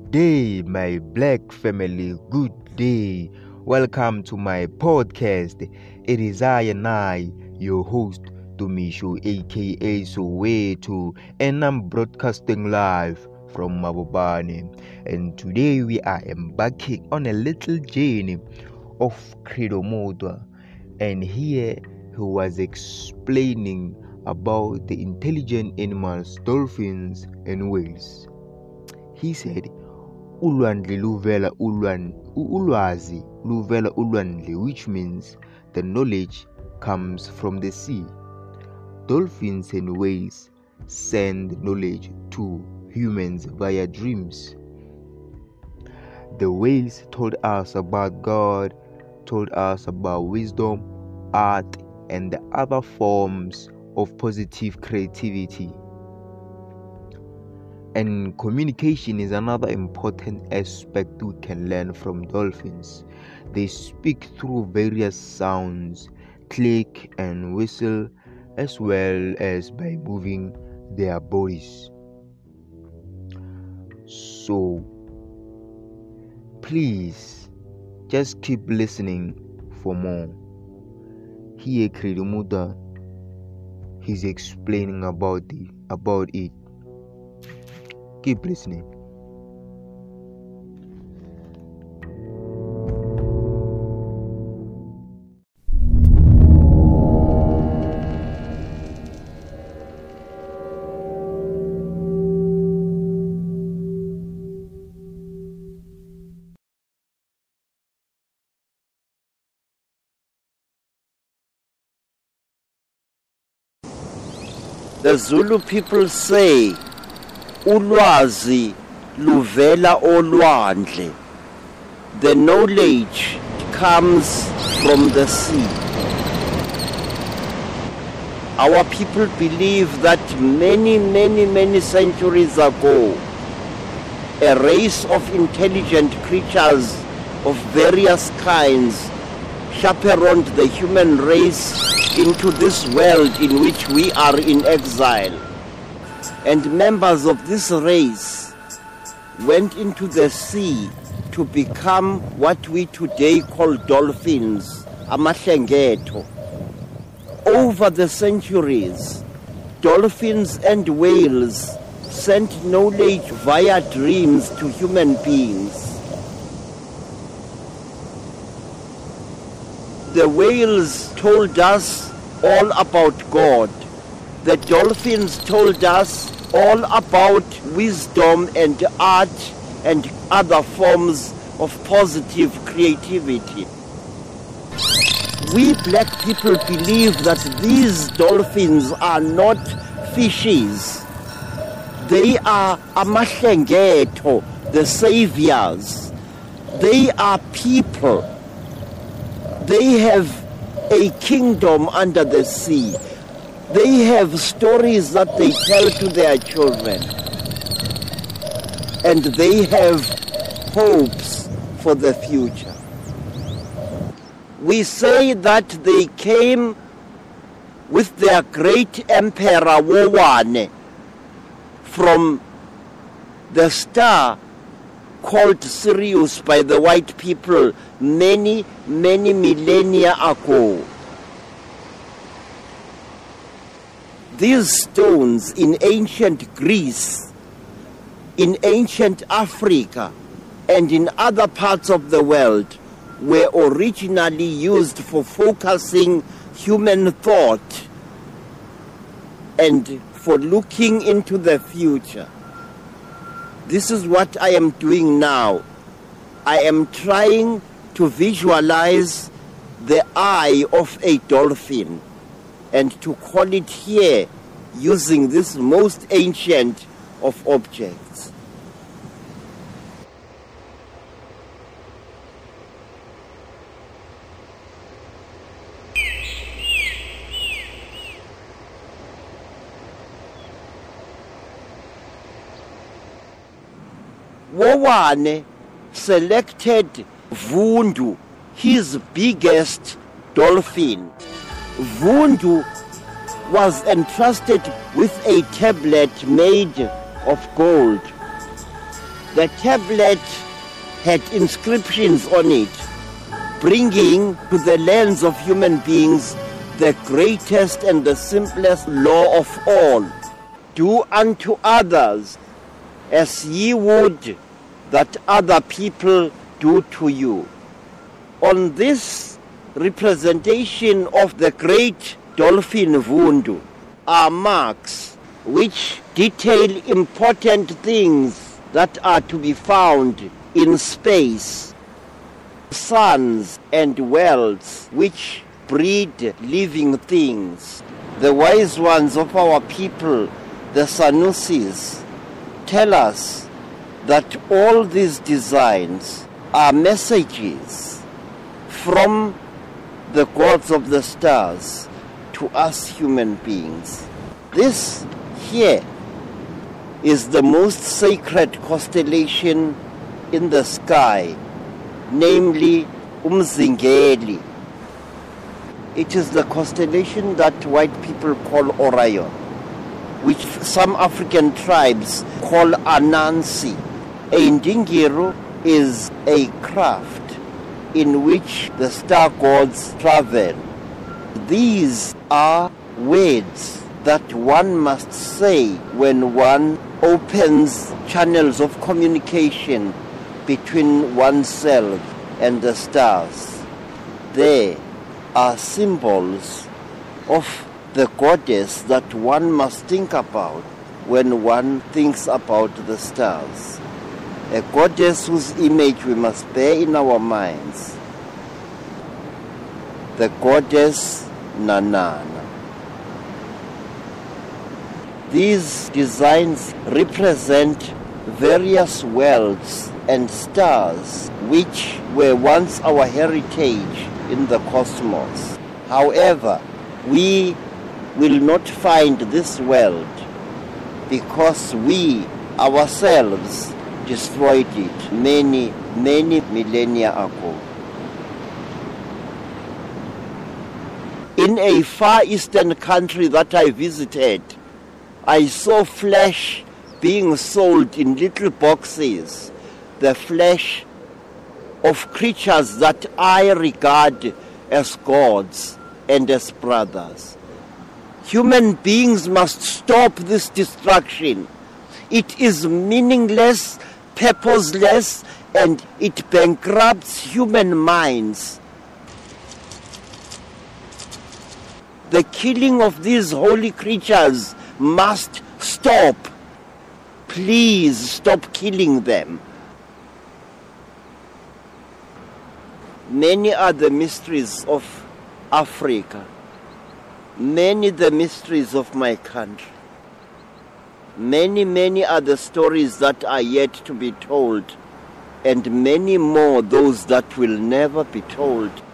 Good day, my black family. Good day. Welcome to my podcast. It is I, your host, Tumisho, aka Soweto, and I'm broadcasting live from Mabobane. And today we are embarking on a little journey of Credo Motor. And here he was explaining about the intelligent animals, dolphins, and whales. He said, ulwandle luvela ulwazi luvela ulwandle, which means the knowledge comes from the sea. Dolphins and whales send knowledge to humans via dreams. The whales told us about God, told us about wisdom, art, and the other forms of positive creativity. And communication is another important aspect we can learn from dolphins. They speak through various sounds, click and whistle, as well as by moving their bodies. So, please, just keep listening for more. Here, Credo Motor, he's explaining about it. Keep listening. The Zulu people say, ulwazi luvela olwandle. The knowledge comes from the sea. Our people believe that many centuries ago, a race of intelligent creatures of various kinds chaperoned the human race into this world in which we are in exile. And members of this race went into the sea to become what we today call dolphins, amahlengetho. Over the centuries, dolphins and whales sent knowledge via dreams to human beings. The whales told us all about God. The dolphins told us all about wisdom and art and other forms of positive creativity. We black people believe that these dolphins are not fishes. They are amahlengetho, the saviors. They are people. They have a kingdom under the sea. They have stories that they tell to their children. And they have hopes for the future. We say that they came with their great emperor Wowane from the star called Sirius by the white people many millennia ago. These stones in ancient Greece, in ancient Africa, and in other parts of the world were originally used for focusing human thought and for looking into the future. This is what I am doing now. I am trying to visualize the eye of a dolphin and to call it here using this most ancient of objects. Wowane selected Vundu, his biggest dolphin. Vundu was entrusted with a tablet made of gold. The tablet had inscriptions on it, bringing to the lands of human beings the greatest and the simplest law of all. Do unto others as ye would that other people do to you. On this representation of the great dolphin Vundu are marks which detail important things that are to be found in space, suns and worlds which breed living things. The wise ones of our people, the Sanusis, tell us that all these designs are messages from the gods of the stars to us human beings. This here is the most sacred constellation in the sky, namely Umzingeli. It is the constellation that white people call Orion, which some African tribes call Anansi. A Ndingiru is a craft in which the star gods travel. These are words that one must say when one opens channels of communication between oneself and the stars. They are symbols of the goddess that one must think about when one thinks about the stars. A goddess whose image we must bear in our minds. The goddess Nanana. These designs represent various worlds and stars which were once our heritage in the cosmos. However, we will not find this world because we ourselves destroyed it many millennia ago. In a far eastern country that I visited, I saw flesh being sold in little boxes, the flesh of creatures that I regard as gods and as brothers. Human beings must stop this destruction. It is meaningless, purposeless, and it bankrupts human minds. The killing of these holy creatures must stop. Please stop killing them. Many are the mysteries of Africa. Many the mysteries of my country. Many are the stories that are yet to be told, and many more those that will never be told.